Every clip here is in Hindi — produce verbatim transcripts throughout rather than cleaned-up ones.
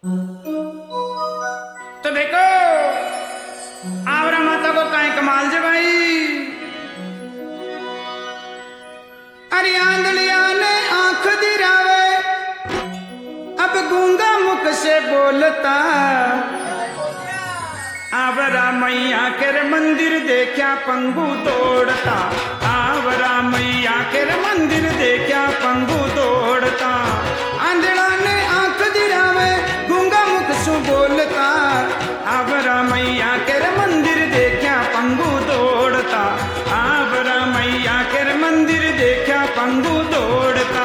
तो देखो आवरा माता को काहे कमाल जे भाई। अरे आंधलिया ने आंख दिरावे अब गूंगा मुख से बोलता। आवरा मैया के मंदिर देखा पंगु दौड़ता। आवरा मैया के मंदिर देखा पंगु दौड़ता। आंधड़ा ने आंख दिरावे गूंगा मुख से बोलता। आवरा मैया के मंदिर देखा पंगु दौड़ता। आवरा मैया के मंदिर देखा पंगु दौड़ता।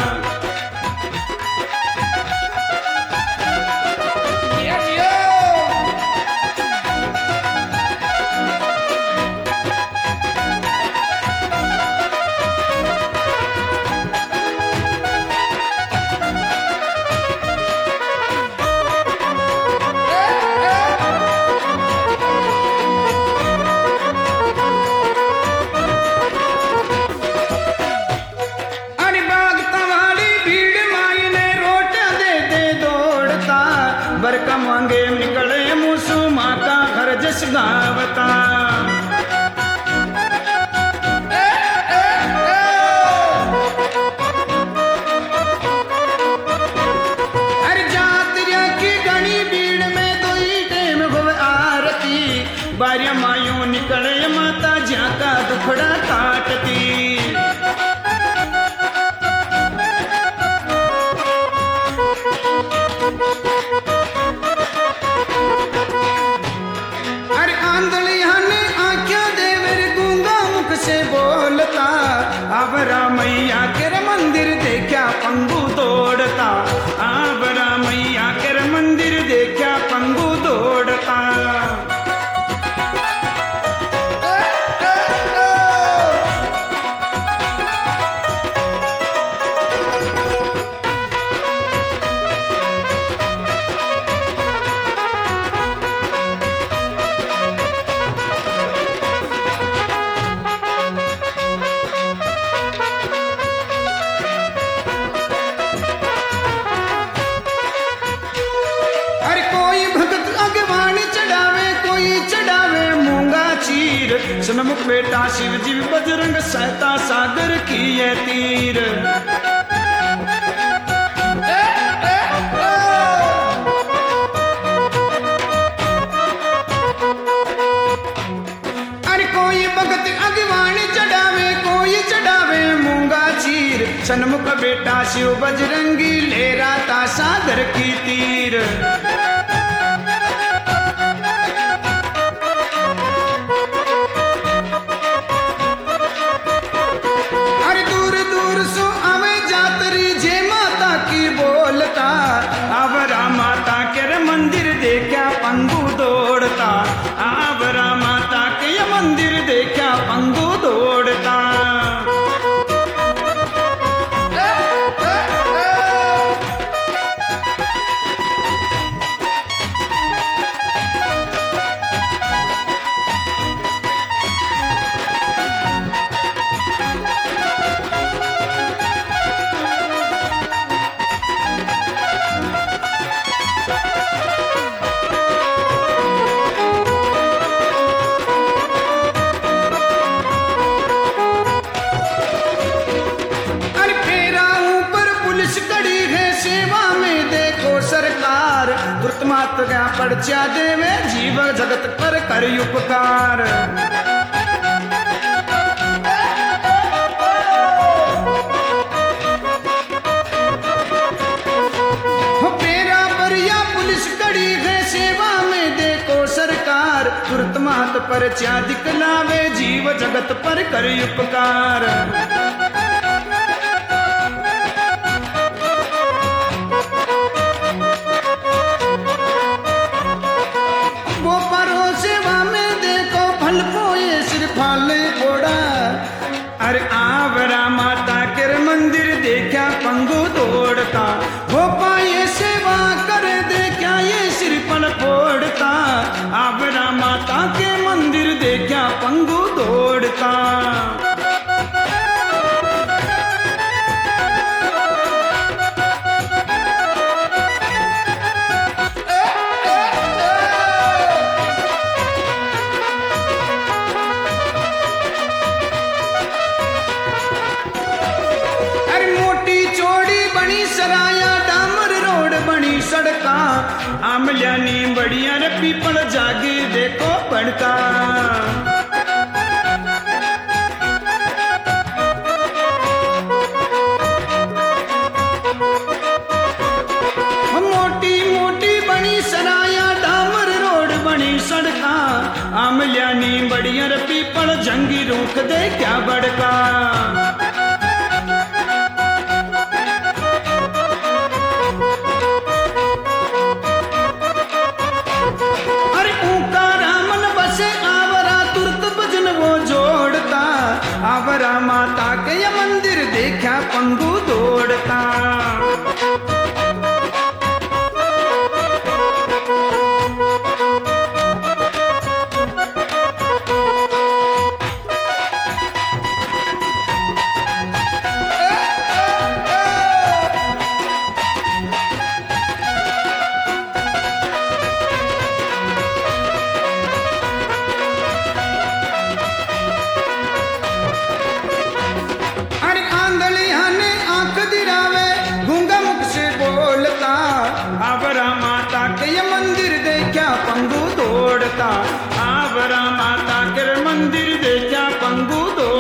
बरका मांगे निकले मूसू माता घर जस गावता। अरे जात्रिया की घनी भीड़ में दो ही टेम हो आरती। बारिया मायूं निकले माता ज्या का दुखड़ा काटती। आवरा मैया के मंदिर देखा पंगु दौड़ता। आवरा मैया के मंदिर देखा पंगु दौड़ता। सनमुख बेटा शिव जी बजरंग सहता सागर की ये तीर। अरे कोई भगत अगवानी चढ़ावे कोई चढ़ावे मूंगा चीर। सनमुख बेटा शिव बजरंगी लेराता सागर की तीर। आवरा माता के मंदिर देखा पंगु दौड़ता। आवरा माता के मंदिर देखा पंगु दौड़ता। मात गया पर्चा देवे जीव जगत पर कर उपकार। पेरा परिया पुलिस कड़ी है सेवा में देखो सरकार। तुरंत मात पर्चा दिखलावे जीव जगत पर कर उपकार। अरे आवरा माता के मंदिर देखा पंगु दौड़ता। वो पाए सेवा कर देखा ये सिर पर फोड़ता। आवरा माता के मंदिर देखा पंगु दौड़ता। आमल्या नींबड़ियां रे पीपल जागीर देखो पड़ता। मोटी मोटी बनी सराया डामर रोड बनी सड़का, आमल्या नींबड़ियां रे पीपल जंगी रूख दे क्या बड़का। आवरा माता के ये मंदिर देखा पंगु दौड़ता। आवरा माता के ये मंदिर देखा पंगु दौड़ता, आवरा माता के मंदिर देखा पंगु दौड़ता।